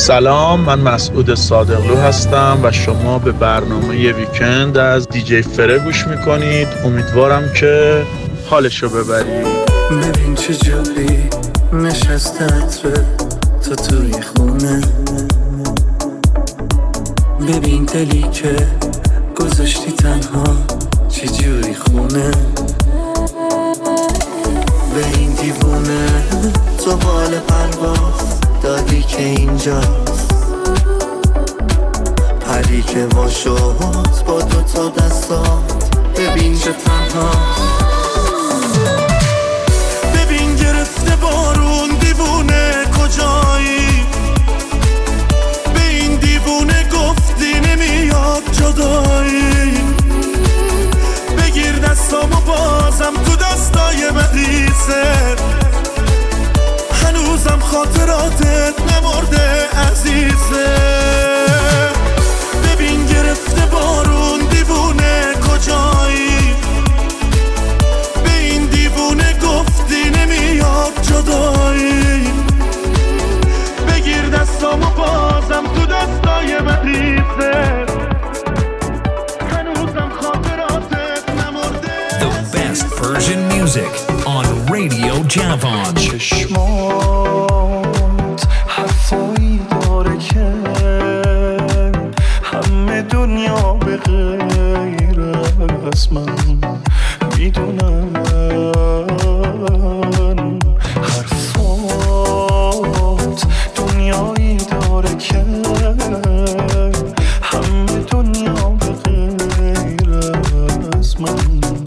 سلام، من مسعود صادقلو هستم و شما به برنامه ویکند از دیجی فره گوش میکنید. امیدوارم که حالشو ببرید. ببین چه جایی نشسته عطره تو توی خونه، ببین دلی که گذاشتی تنها چه جوری خونه، به این دیوونه تو بال پرواز دادی که اینجاست، پری که وا شد با دوتا دستات، ببین چه تنهاست. ببین گرفته بارون دیوونه کجایی، به این دیوونه گفتی نمیاد جدایی، بگیر دستامو بازم تو دستای مریضه، هنوزم خاطراتت نمرده عزیزه. ببین گرفته بارون دیوونه کجایی، به این دیوونه گفتی نمیاد جدایی، بگیر دستامو بازم تو دستای مریضه، هنوزم خاطراتت نمرده. The best Persian music on Radio Javan. چشمات حرفایی داره که همه دنیا به غیر از من میدونن، حرفات دنیایی داره که همه دنیا به غیر از من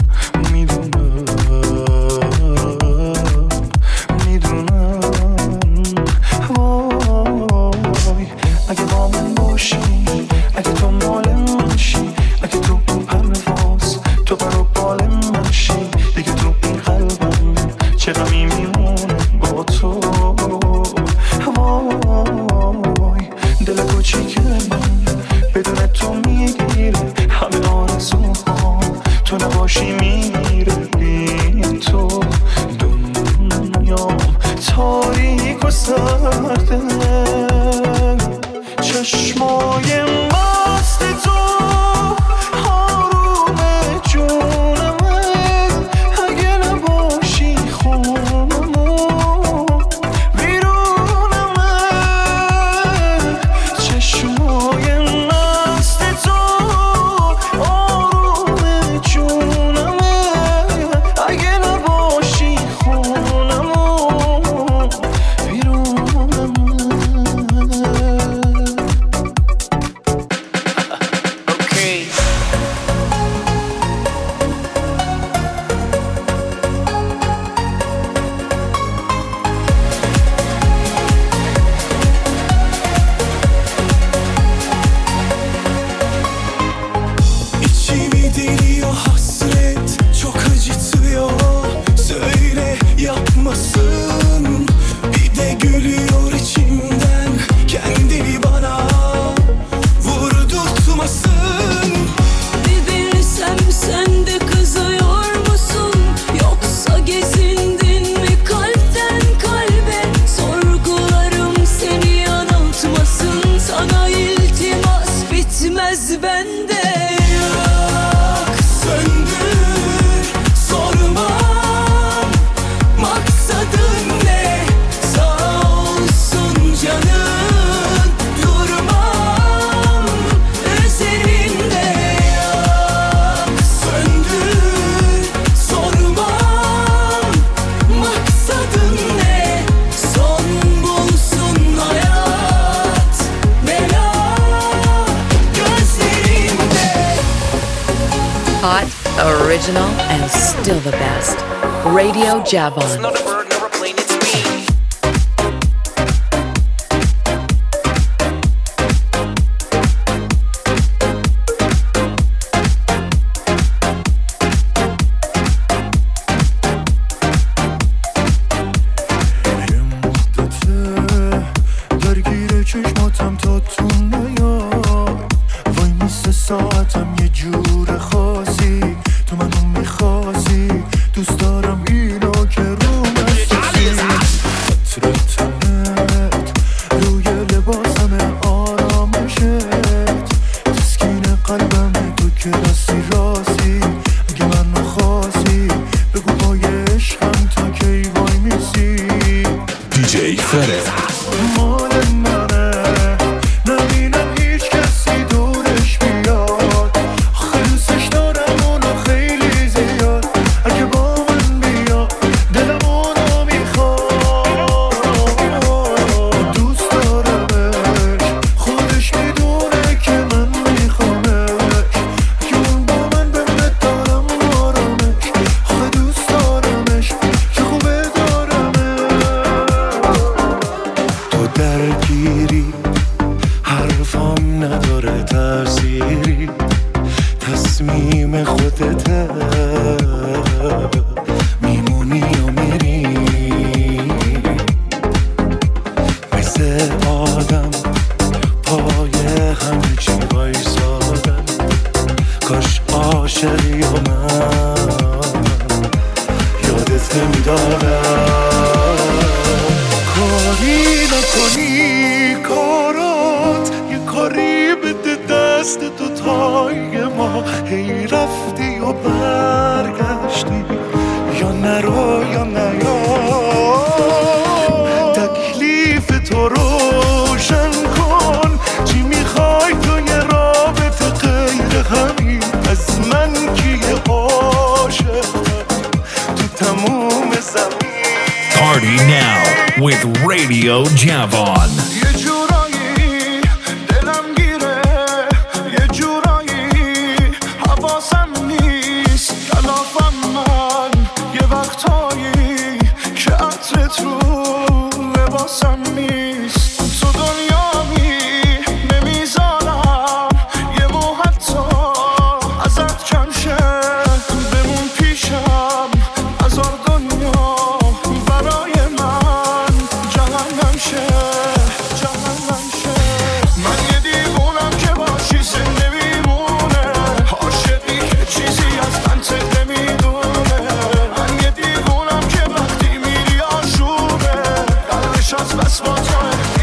Original and still the best. Radio Javan. It's not a bird nor a plane, it's me. دوست دارم اینو که رو من Fere. مال منه نبینم هیچ کسی دورش بیاد خیلیش دارم اونو خیلی زیاد اگه با من بیاد دلم اونو میخواد دوست دارمش خودش میدونه که من میخوامش که اون با من بمه دارم آرامش آخه دوست دارمش که خوبه دارمش تو درگیری حرفام نداره تأثیری تصمیم خودته میمونی و میری مثل آدم پای همه چی وایسادم کاش عاشقی و من یادت نمیدارم کاری نکنی کارات یه کاری بده دست دوتای ما هی رفتی و برگشتی یا نرو یا نیا تکلیف تو روشن کن چی میخوای تو یه رابطه غیر همین از من کیه عاشق تو تموم زمین Party now with Radio Javon. یه جورایی دلم گیره یه جورایی حواسم نیست کلافم من یه وقتایی که عطرت رو لباسم نیست تو دنیامی نمیذارم یه مو حتی ازت کم شه بمون پیشم هزار دنیا برای من جهنم شه من یه دیوونم که باشی زنده میمونه عاشقی که چیزی از من ته نمیدونه من یه دیوونم که وقتی میری آشوبه قلبش از بس با توه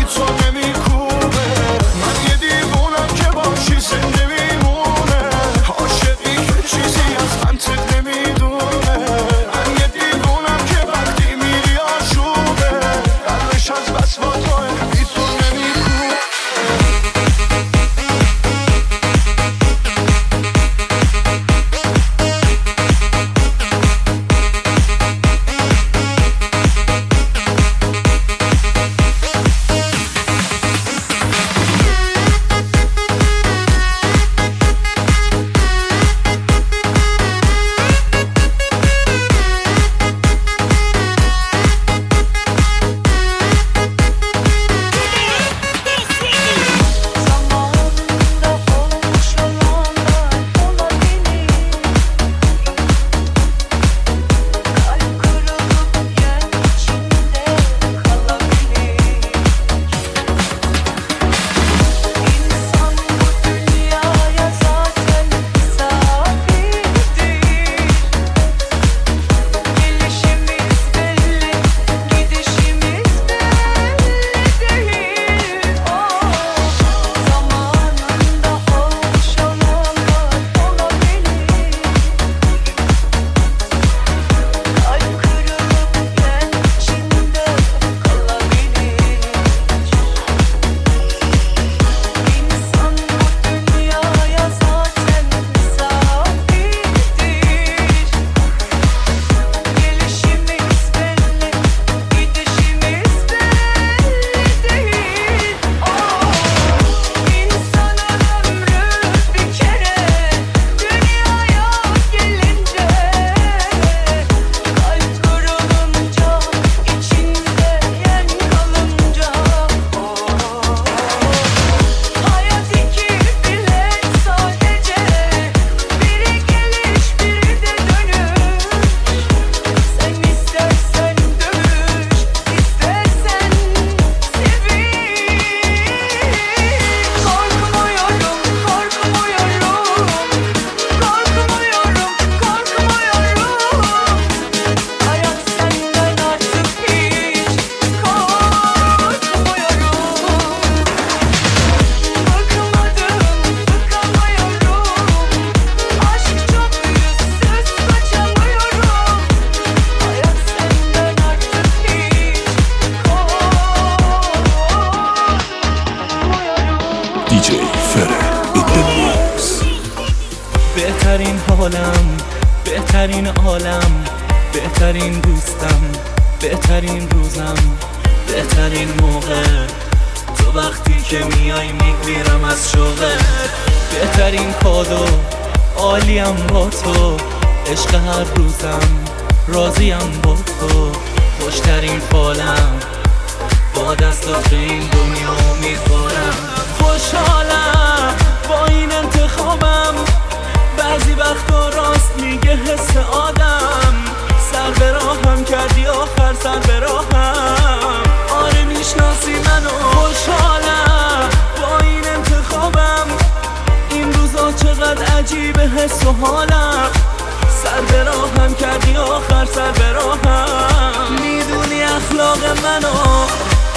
حالم، بهترین عالم، بهترین دوستم، بهترین روزم، بهترین موقع، تو وقتی که میای میمیرم از شوقت. بهترین کادو، عالیم با تو، عشق هر روزم، راضیم با تو، خوشترین فالم، با دستات به این دنیا امیدوارم. خوشحالم با این انتخابم، بعضی وقتا راست میگه حس آدم. سر به راهم کردی آخر سر به راهم، آره میشناسی منو. خوشحالم با این انتخابم، این روزا چقدر عجیبه حس و حالم. سر به راهم کردی آخر سر به راهم، میدونی اخلاق منو.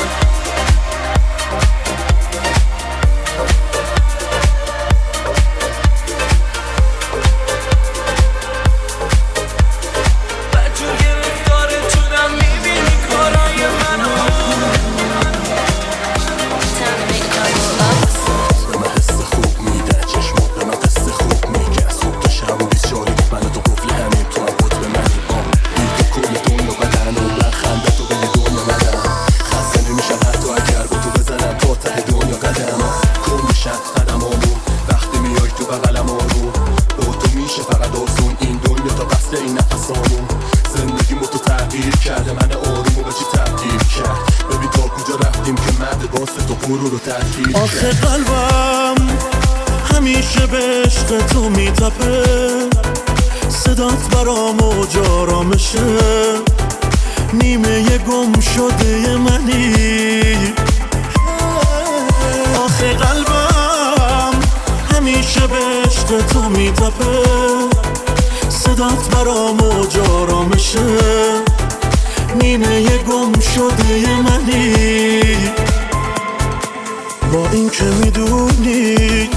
آخه قلبم همیشه به عشق تو میتپه، صدات برام اوج آرامشه، نیمه گم شده منی. آخه قلبم همیشه به عشق تو میتپه، صدات برام اوج آرامشه، نیمه گم شده منی. با این که میدونی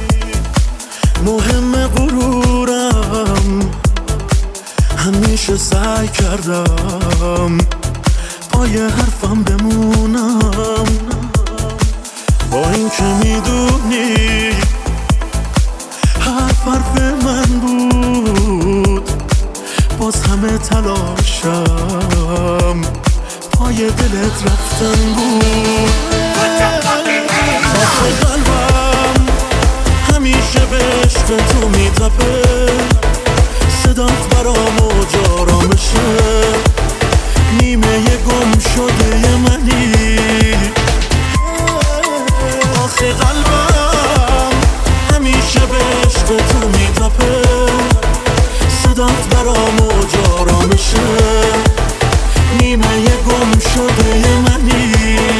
مهم غرورم، همیشه سعی کردم پای حرفم بمونم. با این که میدونی حرف من بود، باز همه تلاشم پای دلت رفتن بود. آخه قلبم همیشه به عشق تو میتپه، صدات برام اوج آرامشه، نیمه گم شده منی. آخه قلبم همیشه به عشق تو میتپه، صدات برام اوج آرامشه، نیمه گم شده منی.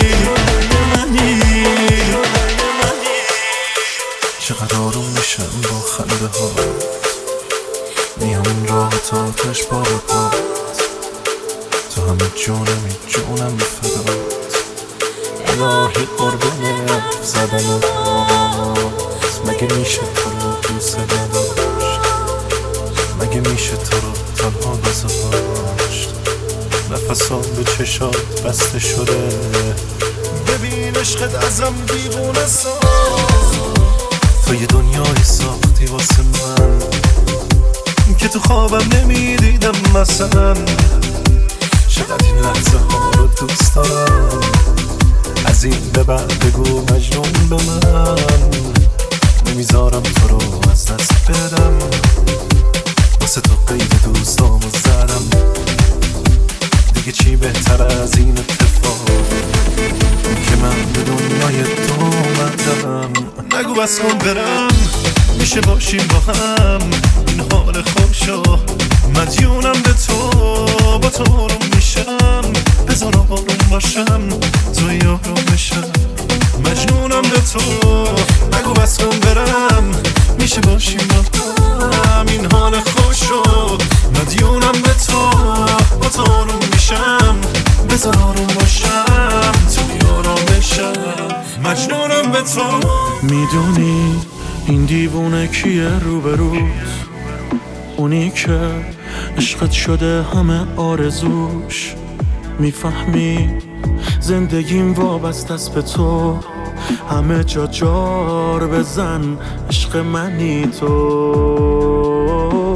چقدر آروم میشم با خنده ها، میام این راه تا آتش پا به پات، تو همه جونم فدات. الهی قربونه زدنت هاست، مگه میشه تو رو دوست نداشت، مگه میشه تو رو تنها گذاشت. نفسام به چشات بسته شده، ببین عشقت ازم دیوونه ساخت. تو یه دنیایی ساختی واسه من که تو خوابم نمیدیدم مثلا. چقدر این لحظه ها رو دوست دارم، از این به بعد بگو مجنون به من. نمیذارم تو رو از دست بدم، واسه تو قید دوستامو زدم. دیگه چی بهتر از این اتفاق که من به دنیای تو اومدم. نگو بس کن برم، میشه باشیم با هم این حال خوشو. مدیونم به تو، با تو آروم میشم، بذار آروم باشم تو یارم میشم. مجنونم به تو، نگو بس کن برم، میشه باشیم با هم این حال خوشو. مدیونم به تو، با تو آروم میشم، بذار آروم باشم تو یارم میشم. مجنونم به تو. میدونی این دیوونه کیه روبروت؟ اونی که عشقت شده همه آرزوش. میفهمی زندگیم وابسته است به تو، همه جا جار بزن عشق منی تو.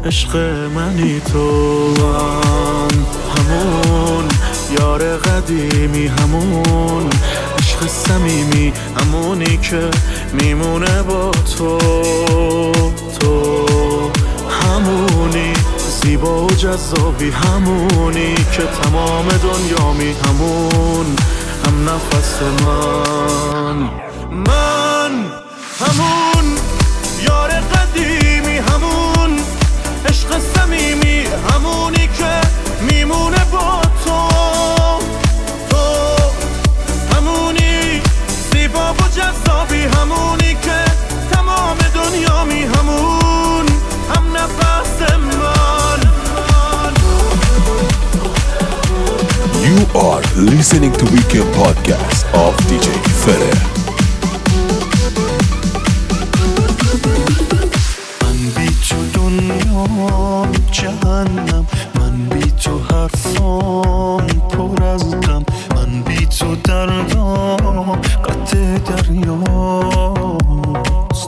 عشق منی تو، همون یار قدیمی، همون عشق صمیمی، همونی که میمونه با تو، تو همونی زیبا و جذابی، همونی که تمام دنیامی، همون هم نفس من همون یار قدیمی، همون عشق صمیمی، همونی که میمونه با تو، تو همونی زیبا و جذابی، همونی که تمام دنیامی، همون هم نفس من. You are listening to Weekend Podcast of DJ Fere. من بی تو دنیا جهنم، من بی تو حرفام پر از غم، من بی تو دردام قطع دریاست،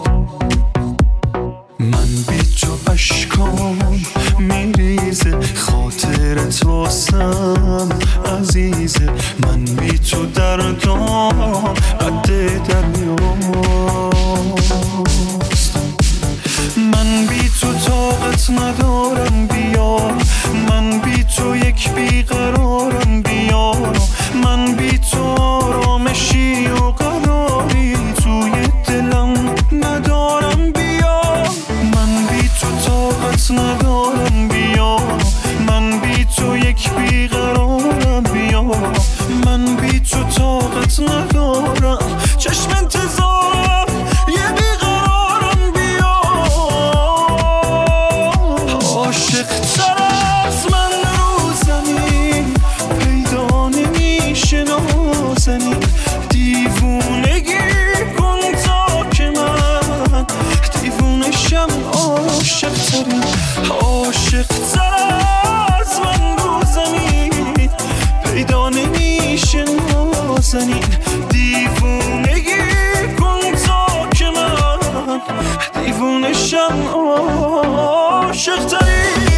من بی تو اشکام میریزه، خاطرت واسم عزیزه، من بی تو دردام قطع دریاست، من بی تو طاقت ندارم بیا، من بی تو یک بیقرارم بیا، من بی تو آرامشی و قراری توی دلم ندارم بیا، من بی تو طاقت ندارم بیا، من بی تو یک بیقرارم بیا، من بی تو طاقت ندارم، چشم انتظارم یه بیقرارم بیا، عاشق تر از من رو زمین پیدا نمیشه نازنین، دیوونگی کن تا که من دیوونشم، عاشق ترین، عاشق تر از من رو زمین پیدا نمیشه نازنین، دیوونگی کن تا که من دیوونشم، عاشق ترین.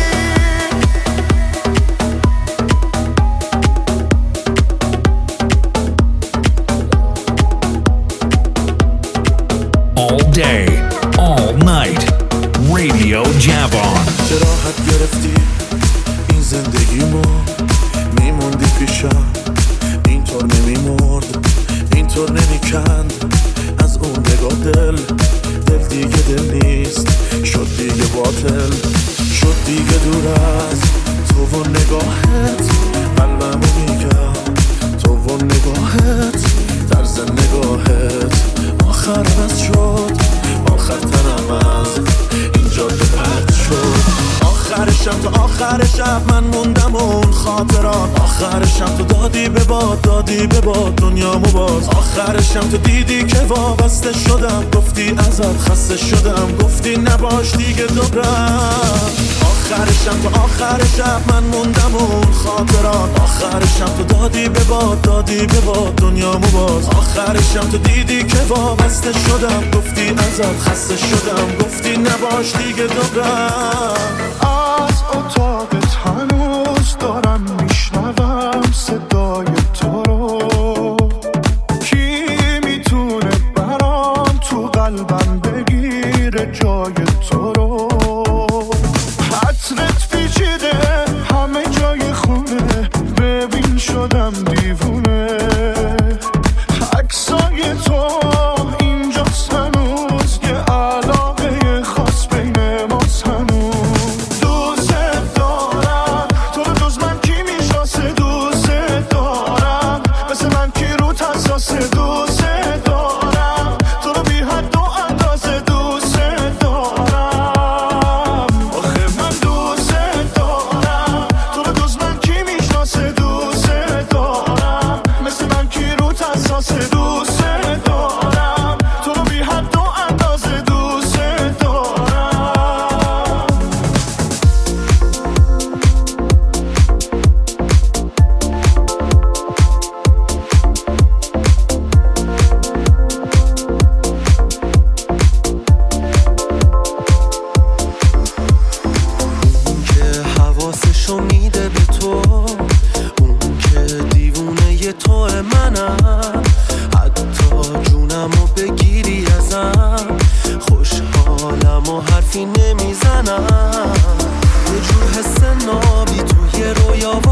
All day, all night, Radio Javon. راحت گرفتی این زندگیمو، میموندی پیشم اینطور نمیمرد، اینطور نمیکند از اون نگاه، دل دیگه دل نیست، شد دیگه باطل، شد دیگه دور از تو و نگاهت، قلبمو میگم تو و نگاهت، طرز نگاهت آخر بس شد، آخر تنم از این جاده پرد شد، آخر شب تا آخر شب من موندم اون خاطرات، آخر شب تو دادی به باد دنیامو باز، آخر شب تو دیدی که وابسته شدم، گفتی ازت خسته شدم، گفتی نباش دیگه دوبرم، آخر شب تا آخر شب من موندم اون خاطرات، آخر شب تو دادی به باد دنیامو باز، آخر شب تو دیدی که وابسته شدم، گفتی ازت خسته شدم، گفتی نباش دیگه دوبرم، از اتاقت هنوز دارم میشنوم صدای تو رو، کی میتونه برام تو قلبم بگیره جای تو رو، حسرت پیچیده همه جای خونه، ببین شدم دیوونه، عکسای تو اینجاست هنوز، یه علاقه خاص بین ماست هنوز، دوست دارم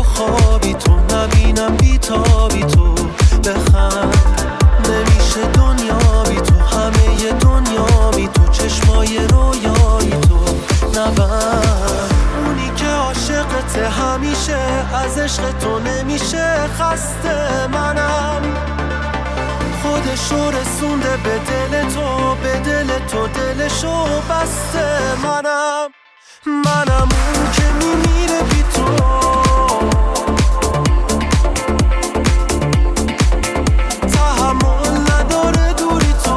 خوابی تو نبینم بیتابی تو بخند نمیشه دنیا بی تو همه دنیا بی تو چشمای رویایی تو نبند اونی که عاشقته همیشه از عشق تو نمیشه خسته منم خودشو رسونده به دل تو به دل تو دلشو بسته منم اون که میمیره بی تو تحمل نداره دوری تو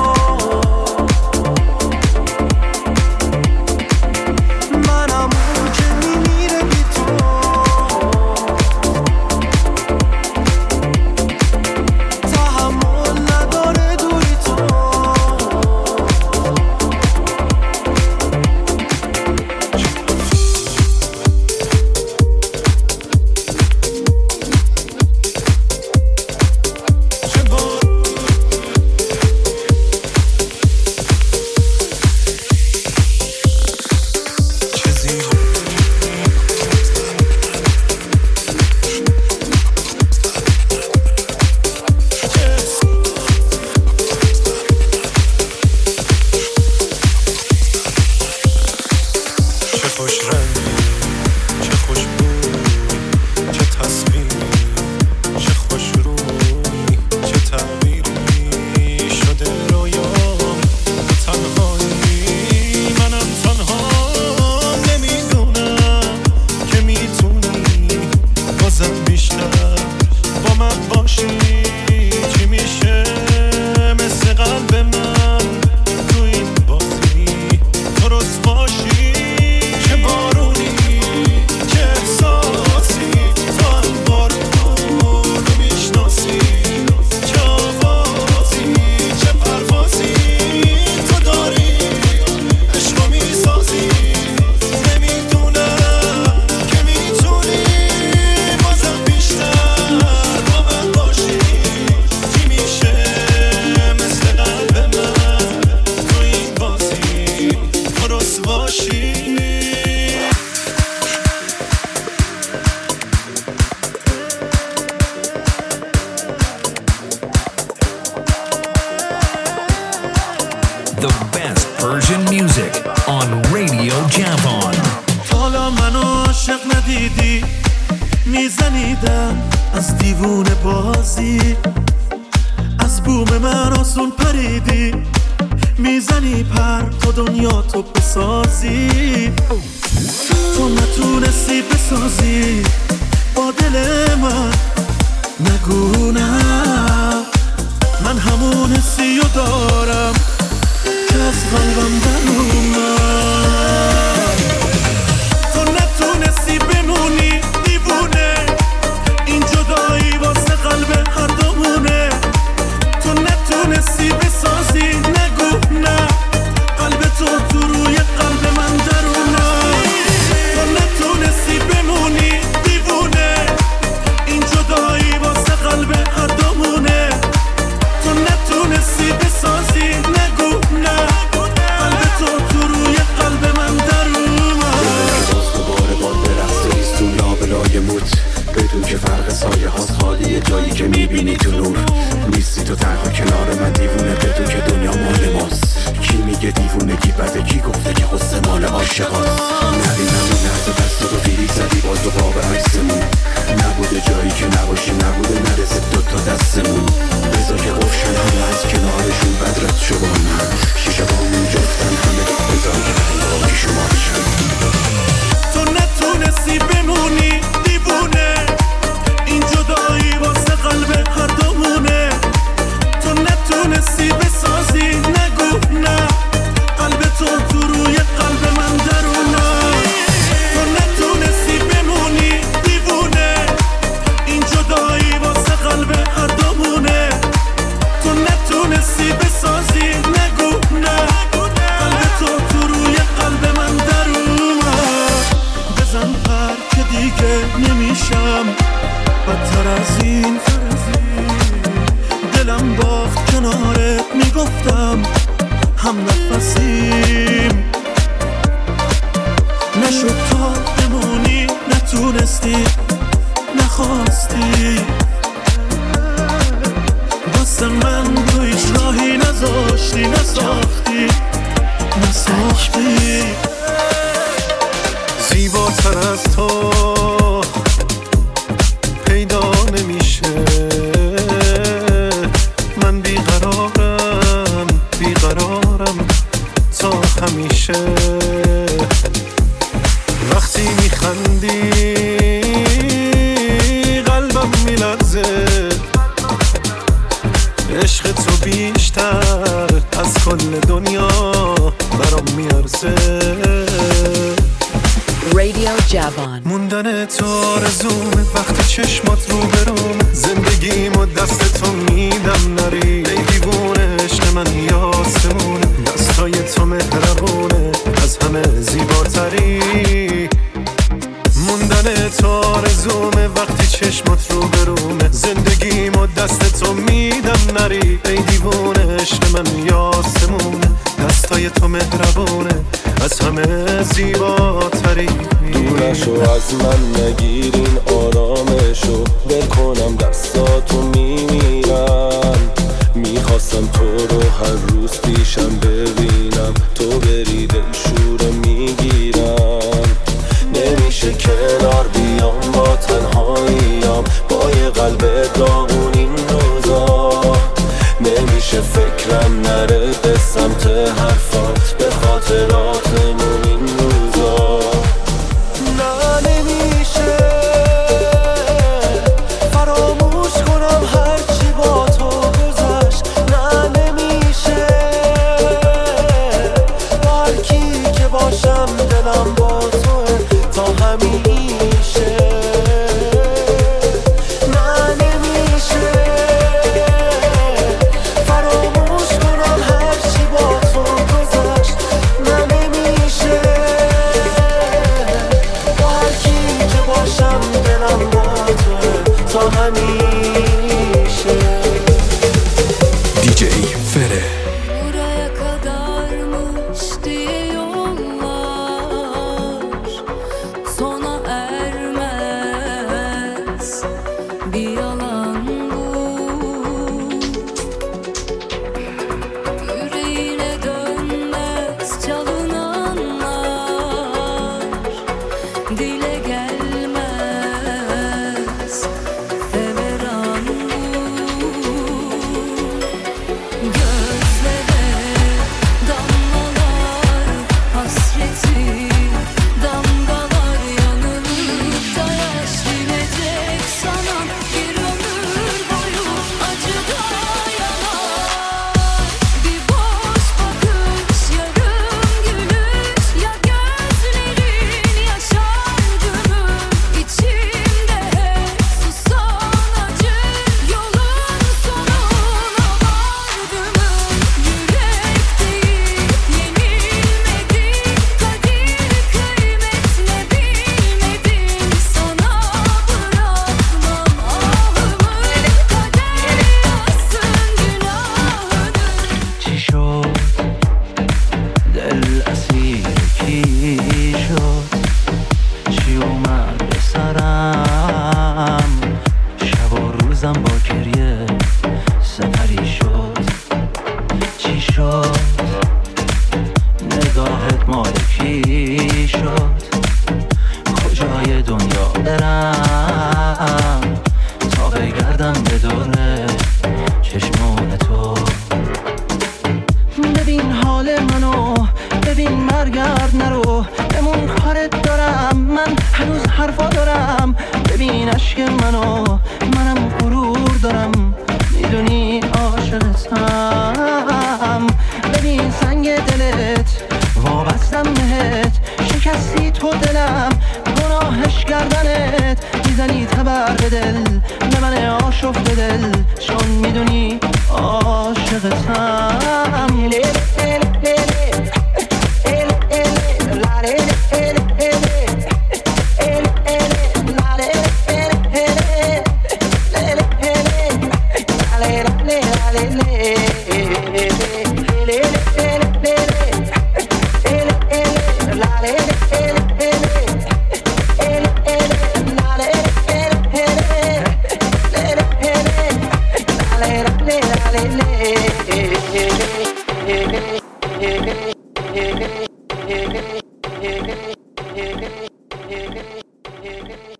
منم اون که میمیره بی تو تحمل نداره دوری تو نشد تا بمونی نتونستی خواستی واسه من تو هیچ راهی نذاشتی نساختی زیباتر از تو پیدا نمیشه من بیقرارم تا همیشه وقتی میخندی قلبم میلرزه عشق تو بیشتر از کل دنیا برام میارزه Radio Javon. موندن تو آرزومه وقتی چشمات رو بروم زندگیمو دست تو میدم نری ای دیوونه عشق من یاسمونه دستای تو مهربونه از همه زیباتری موندن تو آرزومه وقتی چشمات رو برومه زندگیمو دست تو میدم نری ای دیوونه عشق من یاسمونه دستای تو مهربونه از همه زیباتری دورشو از من نگیرین آرامشو بکنم دستاتو میمیرم میخواستم تو رو هر روز پیشم ببینم تو بری دلشوره میگیرم نمیشه کنار بیام با تنهاییام با یه قلب داغون این روزا نمیشه فکرم نره به سمت حرفات به خاطراتمون این روزا نه نمیشه فراموش کنم هرچی با تو گذشت نه نمیشه با هر کی که باشم دلم با توه تا همیشه نه نمیشه فراموش کنم هرچی با تو گذشت نه نمیشه با هر کی که باشم دلم با توه تا همیشه DJ Fere. Buraya kadarmış diye yollar sona ermez bir yalan bu yüreğine dönmez çalınanlar dile gelmez feveran bu gözlere damlalar hasreti damgalar yanılıp da yaş dilecek sana bir ömür boyu acıda yanar bir boş bakış yarım gülüş ya gözlerin yaşar gümür içimde hep susan acı yolun sonuna vardım yürek değil yenilmedim kadir kıymet ne bilmedim sana bırakmam ahımı kader yazsın günahını چی شد دل اسیر کی شد چی اومد به سرم شب و روزم با گریه سپری شد چی شد نگاهت مال کی شد کجای دنیا برم تا بگردم به دوره چشمون تو ببین حال منو ببین مرگرد نرو بمون کارت دارم من هنوز حرفا دارم ببین عشق منو منم غرور دارم میدونی عاشقتم ببین سنگ دلت وابستم بهت شکستی تو دلم گناهش گردنت میزنی تبر به دل به من آشفت دل چون میدونی عاشقتم Yeah.